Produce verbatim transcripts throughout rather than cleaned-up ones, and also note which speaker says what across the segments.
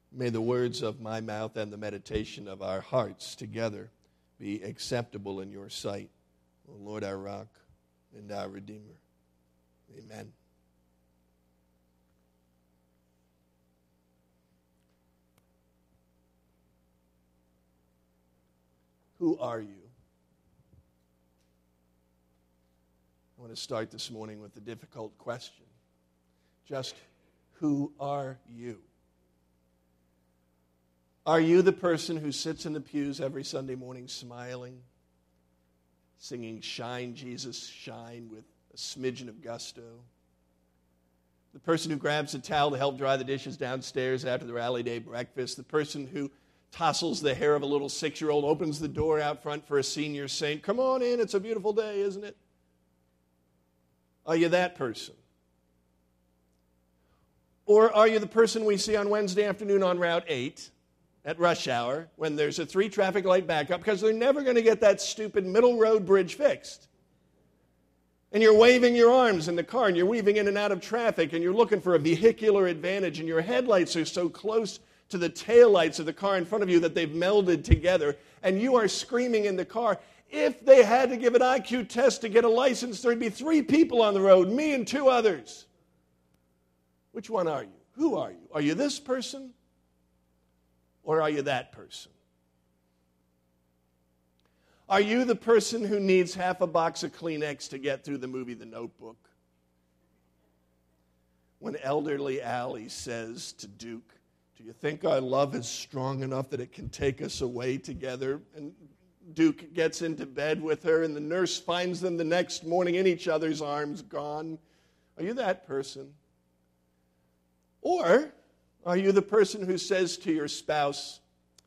Speaker 1: May the words of my mouth and the meditation of our hearts together be acceptable in your sight, O Lord, our rock and our Redeemer. Amen. Who are you? I want to start this morning with a difficult question. Just who are you? Are you the person who sits in the pews every Sunday morning smiling, singing Shine, Jesus, Shine with a smidgen of gusto? The person who grabs a towel to help dry the dishes downstairs after the rally day breakfast? The person who tousles the hair of a little six-year-old, opens the door out front for a senior saint? Come on in, it's a beautiful day, isn't it? Are you that person? Or are you the person we see on Wednesday afternoon on Route eight at rush hour when there's a three traffic light backup because they're never going to get that stupid middle road bridge fixed? And you're waving your arms in the car and you're weaving in and out of traffic and you're looking for a vehicular advantage and your headlights are so close to the taillights of the car in front of you that they've melded together and you are screaming in the car. If they had to give an I Q test to get a license, there'd be three people on the road, me and two others. Which one are you? Who are you? Are you this person or are you that person? Are you the person who needs half a box of Kleenex to get through the movie The Notebook? When elderly Allie says to Duke, "Do you think our love is strong enough that it can take us away together?" And Duke gets into bed with her, and the nurse finds them the next morning in each other's arms, gone. Are you that person? Or are you the person who says to your spouse,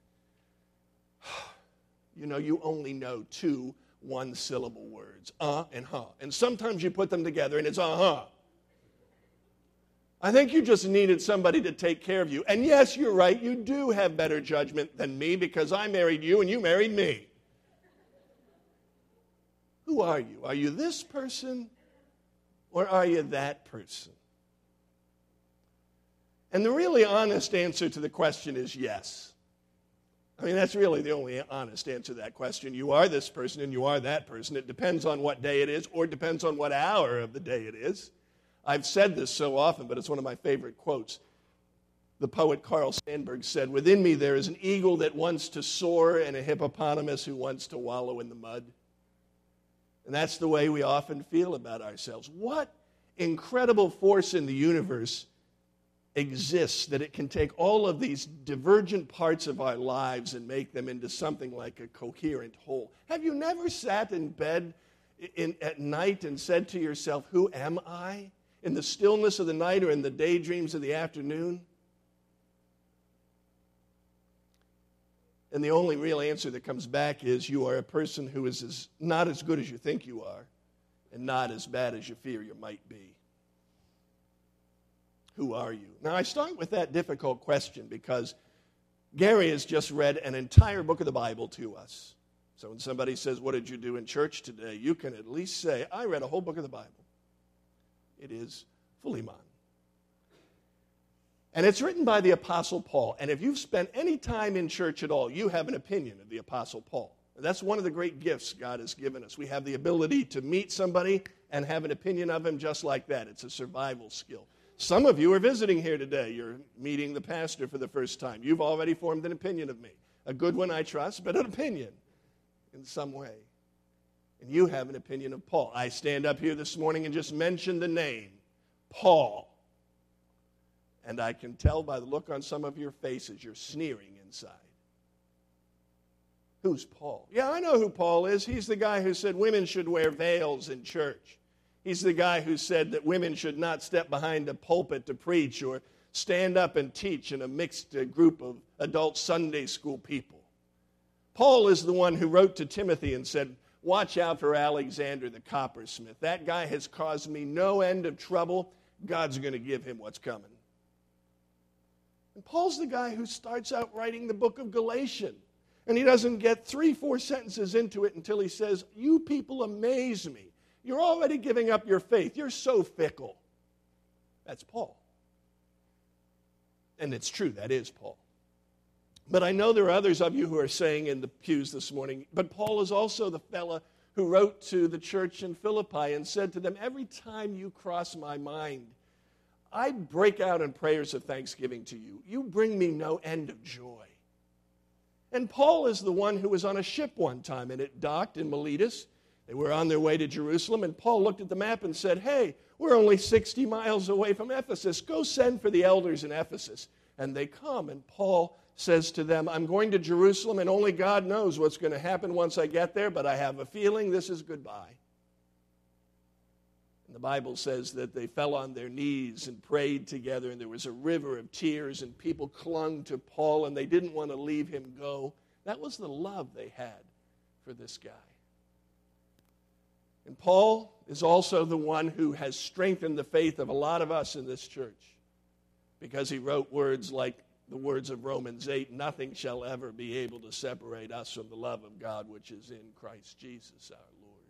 Speaker 1: you know, you only know two one-syllable words, uh and huh. And sometimes you put them together, and it's uh-huh. I think you just needed somebody to take care of you. And yes, you're right, you do have better judgment than me because I married you and you married me. Who are you? Are you this person or are you that person? And the really honest answer to the question is yes. I mean, that's really the only honest answer to that question. You are this person and you are that person. It depends on what day it is or it depends on what hour of the day it is. I've said this so often, but it's one of my favorite quotes. The poet Carl Sandburg said, "Within me there is an eagle that wants to soar and a hippopotamus who wants to wallow in the mud." And that's the way we often feel about ourselves. What incredible force in the universe exists that it can take all of these divergent parts of our lives and make them into something like a coherent whole? Have you never sat in bed in, at night and said to yourself, who am I? In the stillness of the night or in the daydreams of the afternoon? And the only real answer that comes back is you are a person who is as, not as good as you think you are and not as bad as you fear you might be. Who are you? Now, I start with that difficult question because Gary has just read an entire book of the Bible to us. So when somebody says, "What did you do in church today?" you can at least say, "I read a whole book of the Bible." It is fully mine. And it's written by the Apostle Paul. And if you've spent any time in church at all, you have an opinion of the Apostle Paul. And that's one of the great gifts God has given us. We have the ability to meet somebody and have an opinion of him just like that. It's a survival skill. Some of you are visiting here today. You're meeting the pastor for the first time. You've already formed an opinion of me. A good one, I trust, but an opinion in some way. And you have an opinion of Paul. I stand up here this morning and just mention the name, Paul. And I can tell by the look on some of your faces, you're sneering inside. Who's Paul? Yeah, I know who Paul is. He's the guy who said women should wear veils in church. He's the guy who said that women should not step behind a pulpit to preach or stand up and teach in a mixed group of adult Sunday school people. Paul is the one who wrote to Timothy and said, "Watch out for Alexander the coppersmith. That guy has caused me no end of trouble. God's going to give him what's coming." And Paul's the guy who starts out writing the book of Galatians. And he doesn't get three, four sentences into it until he says, "You people amaze me. You're already giving up your faith. You're so fickle." That's Paul. And it's true, that is Paul. But I know there are others of you who are saying in the pews this morning, but Paul is also the fella who wrote to the church in Philippi and said to them, every time you cross my mind, I break out in prayers of thanksgiving to you. You bring me no end of joy. And Paul is the one who was on a ship one time, and it docked in Miletus. They were on their way to Jerusalem, and Paul looked at the map and said, hey, we're only sixty miles away from Ephesus. Go send for the elders in Ephesus. And they come, and Paul says to them, I'm going to Jerusalem, and only God knows what's going to happen once I get there, but I have a feeling this is goodbye. And the Bible says that they fell on their knees and prayed together, and there was a river of tears, and people clung to Paul, and they didn't want to leave him go. That was the love they had for this guy. And Paul is also the one who has strengthened the faith of a lot of us in this church, because he wrote words like the words of Romans eight, nothing shall ever be able to separate us from the love of God which is in Christ Jesus our Lord.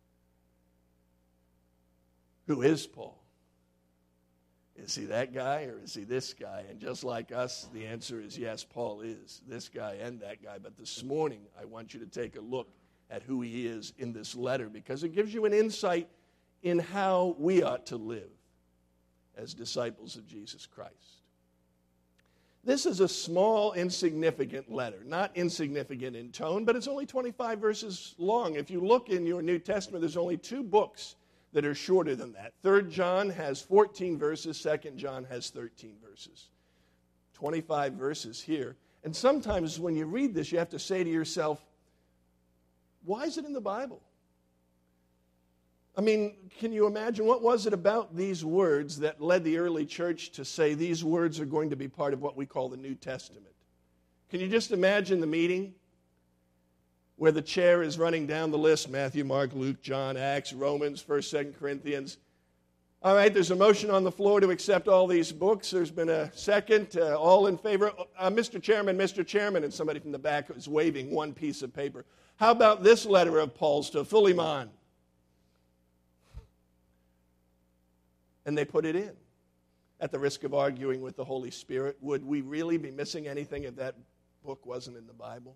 Speaker 1: Who is Paul? Is he that guy or is he this guy? And just like us, the answer is yes, Paul is this guy and that guy. But this morning, I want you to take a look at who he is in this letter, because it gives you an insight in how we ought to live as disciples of Jesus Christ. This is a small, insignificant letter. Not insignificant in tone, but it's only twenty-five verses long. If you look in your New Testament, there's only two books that are shorter than that. Third John has fourteen verses. Second John has thirteen verses. twenty-five verses here. And sometimes when you read this, you have to say to yourself, why is it in the Bible? I mean, can you imagine what was it about these words that led the early church to say these words are going to be part of what we call the New Testament? Can you just imagine the meeting where the chair is running down the list, Matthew, Mark, Luke, John, Acts, Romans, First, Second Corinthians. All right, there's a motion on the floor to accept all these books. There's been a second. Uh, all in favor? Uh, Mister Chairman, Mister Chairman, and somebody from the back is waving one piece of paper. How about this letter of Paul's to Philemon? And they put it in. At the risk of arguing with the Holy Spirit, would we really be missing anything if that book wasn't in the Bible?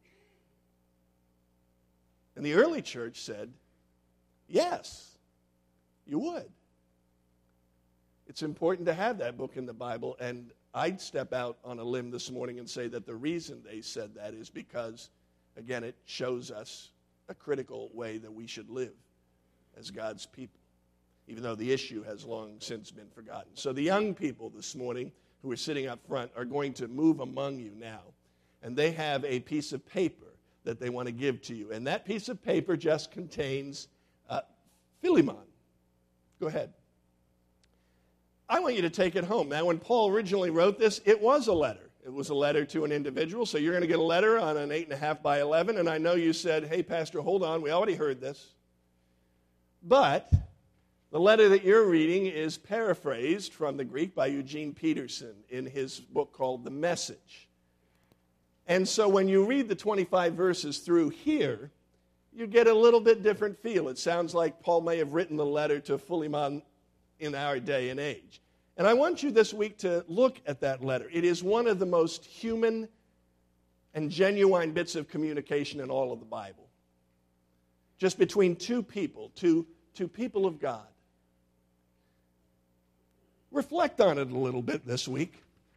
Speaker 1: And the early church said, yes, you would. It's important to have that book in the Bible, and I'd step out on a limb this morning and say that the reason they said that is because, again, it shows us a critical way that we should live as God's people, even though the issue has long since been forgotten. So the young people this morning who are sitting up front are going to move among you now, and they have a piece of paper that they want to give to you. And that piece of paper just contains uh, Philemon. Go ahead. I want you to take it home. Now, when Paul originally wrote this, it was a letter. It was a letter to an individual. So you're going to get a letter on an eight and a half by eleven. And I know you said, hey, Pastor, hold on. We already heard this. But the letter that you're reading is paraphrased from the Greek by Eugene Peterson in his book called The Message. And so when you read the twenty-five verses through here, you get a little bit different feel. It sounds like Paul may have written the letter to Philemon in our day and age. And I want you this week to look at that letter. It is one of the most human and genuine bits of communication in all of the Bible. Just between two people, two, two people of God. Reflect on it a little bit this week.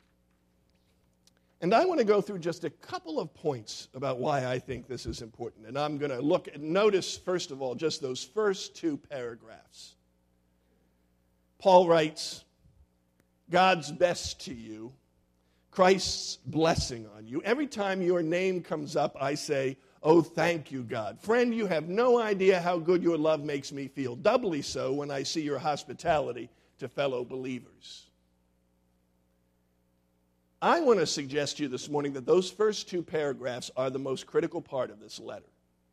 Speaker 1: And I want to go through just a couple of points about why I think this is important. And I'm going to look and notice, first of all, just those first two paragraphs. Paul writes, God's best to you, Christ's blessing on you. Every time your name comes up, I say, oh, thank you, God. Friend, you have no idea how good your love makes me feel. Doubly so when I see your hospitality to fellow believers. I want to suggest to you this morning that those first two paragraphs are the most critical part of this letter.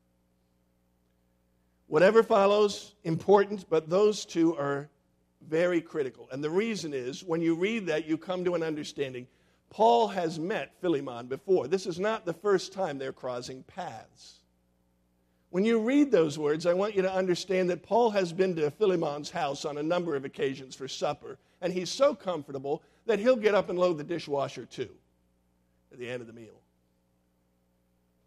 Speaker 1: Whatever follows, important, but those two are very critical. And the reason is, when you read that, you come to an understanding. Paul has met Philemon before. This is not the first time they're crossing paths. When you read those words, I want you to understand that Paul has been to Philemon's house on a number of occasions for supper, and he's so comfortable that he'll get up and load the dishwasher too at the end of the meal.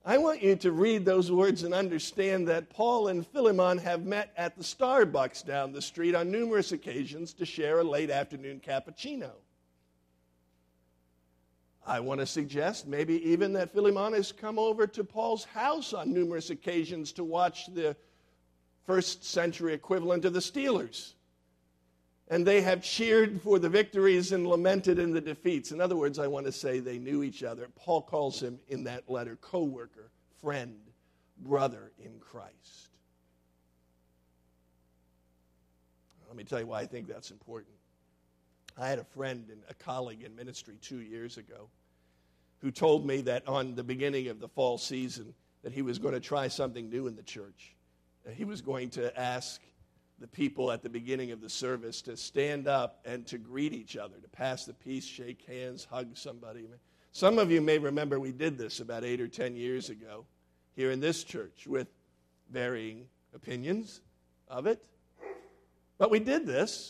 Speaker 1: I want you to read those words and understand that Paul and Philemon have met at the Starbucks down the street on numerous occasions to share a late afternoon cappuccino. I want to suggest maybe even that Philemon has come over to Paul's house on numerous occasions to watch the first century equivalent of the Steelers. And they have cheered for the victories and lamented in the defeats. In other words, I want to say they knew each other. Paul calls him in that letter co-worker, friend, brother in Christ. Let me tell you why I think that's important. I had a friend and a colleague in ministry two years ago who told me that on the beginning of the fall season that he was going to try something new in the church. He was going to ask the people at the beginning of the service to stand up and to greet each other, to pass the peace, shake hands, hug somebody. Some of you may remember we did this about eight or ten years ago here in this church with varying opinions of it. But we did this.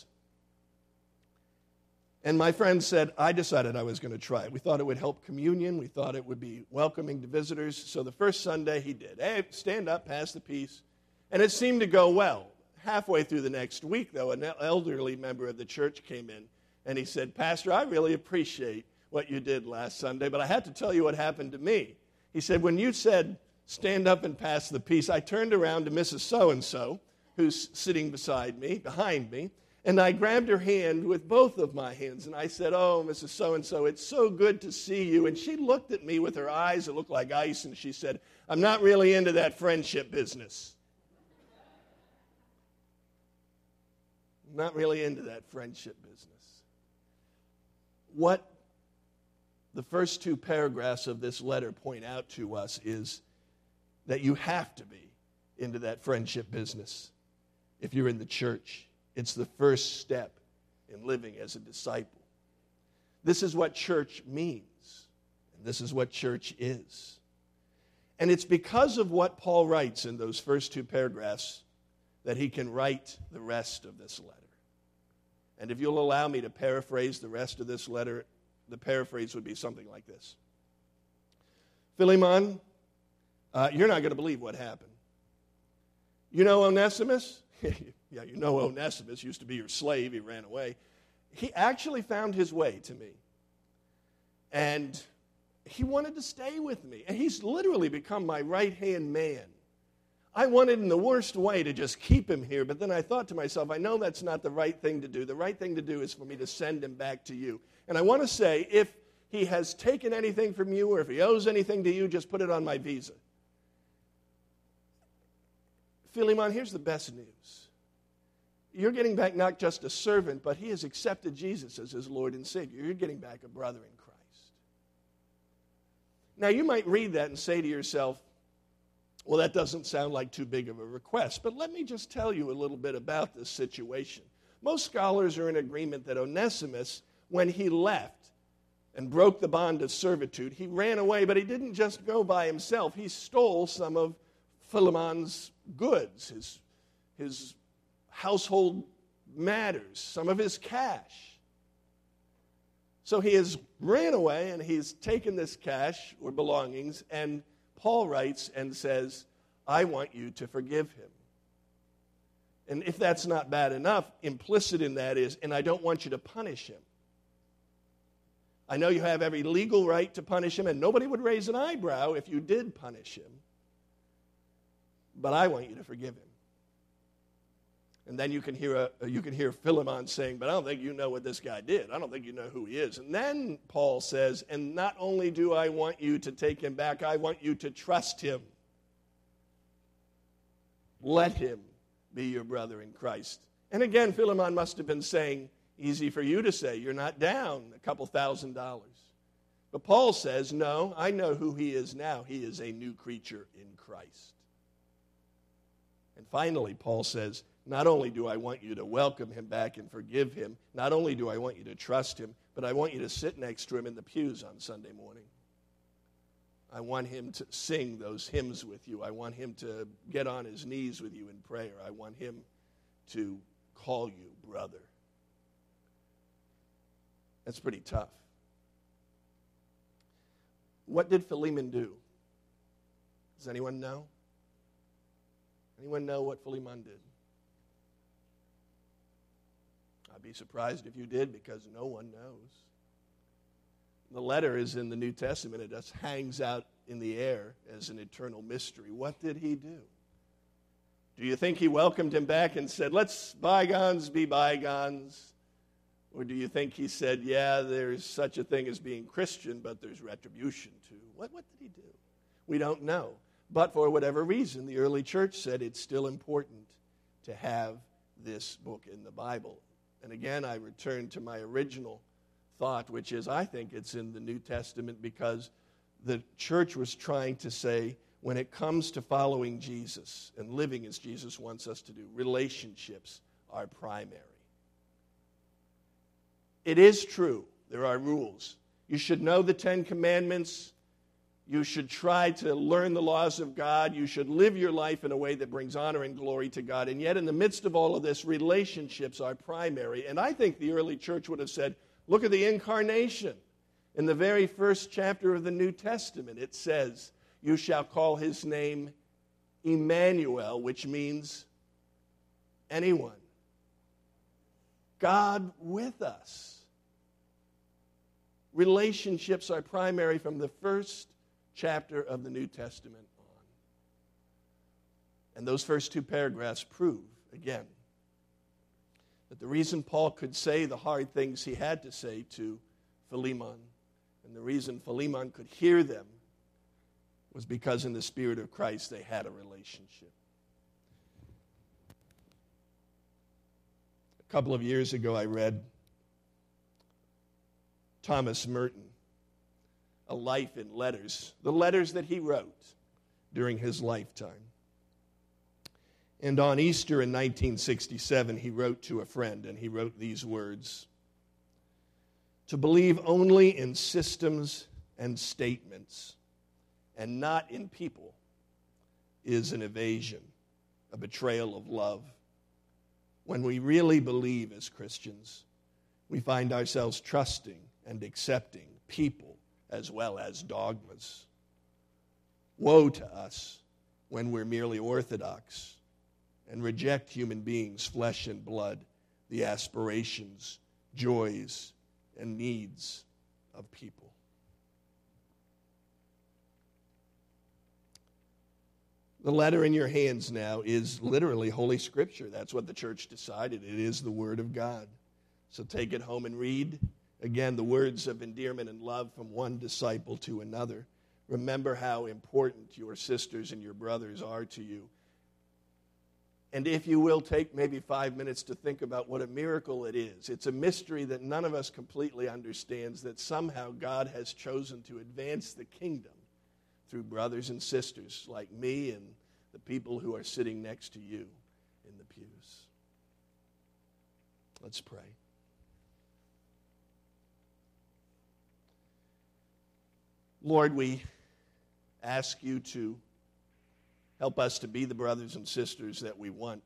Speaker 1: And my friend said, I decided I was going to try it. We thought it would help communion. We thought it would be welcoming to visitors. So the first Sunday he did. Hey, stand up, pass the peace. And it seemed to go well. Halfway through the next week, though, an elderly member of the church came in. And he said, Pastor, I really appreciate what you did last Sunday, but I have to tell you what happened to me. He said, when you said, stand up and pass the peace, I turned around to Missus So-and-so, who's sitting beside me, behind me, and I grabbed her hand with both of my hands, and I said, oh, Missus So-and-so, it's so good to see you. And she looked at me with her eyes that looked like ice, and she said, I'm not really into that friendship business. I'm not really into that friendship business. What the first two paragraphs of this letter point out to us is that you have to be into that friendship business if you're in the church. It's the first step in living as a disciple. This is what church means, and this is what church is. And it's because of what Paul writes in those first two paragraphs that he can write the rest of this letter. And if you'll allow me to paraphrase the rest of this letter, the paraphrase would be something like this. Philemon, uh, you're not going to believe what happened. You know Onesimus? Yeah, you know Onesimus used to be your slave. He ran away. He actually found his way to me. And he wanted to stay with me. And he's literally become my right-hand man. I wanted in the worst way to just keep him here, but then I thought to myself, I know that's not the right thing to do. The right thing to do is for me to send him back to you. And I want to say, if he has taken anything from you or if he owes anything to you, just put it on my visa. Philemon, here's the best news. You're getting back not just a servant, but he has accepted Jesus as his Lord and Savior. You're getting back a brother in Christ. Now, you might read that and say to yourself, well, that doesn't sound like too big of a request. But let me just tell you a little bit about this situation. Most scholars are in agreement that Onesimus, when he left and broke the bond of servitude, he ran away, but he didn't just go by himself. He stole some of Philemon's goods, his, his household matters, some of his cash. So he has ran away, and he's taken this cash or belongings, and Paul writes and says, I want you to forgive him. And if that's not bad enough, implicit in that is, and I don't want you to punish him. I know you have every legal right to punish him, and nobody would raise an eyebrow if you did punish him. But I want you to forgive him. And then you can hear a, you can hear Philemon saying, but I don't think you know what this guy did. I don't think you know who he is. And then Paul says, and not only do I want you to take him back, I want you to trust him. Let him be your brother in Christ. And again, Philemon must have been saying, easy for you to say, you're not down a couple thousand dollars. But Paul says, no, I know who he is now. He is a new creature in Christ. And finally, Paul says, not only do I want you to welcome him back and forgive him, not only do I want you to trust him, but I want you to sit next to him in the pews on Sunday morning. I want him to sing those hymns with you. I want him to get on his knees with you in prayer. I want him to call you brother. That's pretty tough. What did Philemon do? Does anyone know? Anyone know what Philemon did? I'd be surprised if you did, because no one knows. The letter is in the New Testament. It just hangs out in the air as an eternal mystery. What did he do? Do you think he welcomed him back and said, let's bygones be bygones? Or do you think he said, yeah, there's such a thing as being Christian, but there's retribution too? What, what did he do? We don't know. But for whatever reason, the early church said it's still important to have this book in the Bible. And again, I return to my original thought, which is I think it's in the New Testament because the church was trying to say, when it comes to following Jesus and living as Jesus wants us to do, relationships are primary. It is true. There are rules. You should know the Ten Commandments. You should try to learn the laws of God. You should live your life in a way that brings honor and glory to God. And yet, in the midst of all of this, relationships are primary. And I think the early church would have said, look at the incarnation. In the very first chapter of the New Testament, it says, you shall call his name Emmanuel, which means anyone. God with us. Relationships are primary from the first chapter of the New Testament on. And those first two paragraphs prove, again, that the reason Paul could say the hard things he had to say to Philemon, and the reason Philemon could hear them, was because in the Spirit of Christ they had a relationship. A couple of years ago I read Thomas Merton, A Life in Letters, the letters that he wrote during his lifetime. And on Easter in nineteen sixty-seven, he wrote to a friend, and he wrote these words: to believe only in systems and statements and not in people is an evasion, a betrayal of love. When we really believe as Christians, we find ourselves trusting and accepting people as well as dogmas. Woe to us when we're merely orthodox and reject human beings, flesh and blood, the aspirations, joys, and needs of people. The letter in your hands now is literally Holy Scripture. That's what the church decided. It is the Word of God. So take it home and read. Again, the words of endearment and love from one disciple to another. Remember how important your sisters and your brothers are to you. And if you will, take maybe five minutes to think about what a miracle it is. It's a mystery that none of us completely understands, that somehow God has chosen to advance the kingdom through brothers and sisters like me and the people who are sitting next to you in the pews. Let's pray. Lord, we ask you to help us to be the brothers and sisters that we want.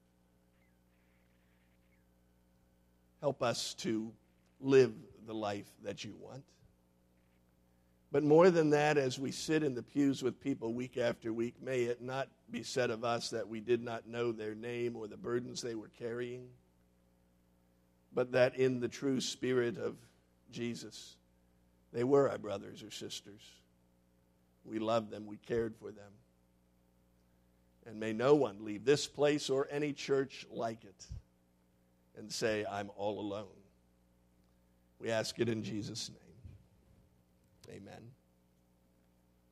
Speaker 1: Help us to live the life that you want. But more than that, as we sit in the pews with people week after week, may it not be said of us that we did not know their name or the burdens they were carrying, but that in the true spirit of Jesus, they were our brothers or sisters. We loved them. We cared for them. And may no one leave this place or any church like it and say, I'm all alone. We ask it in Jesus' name. Amen.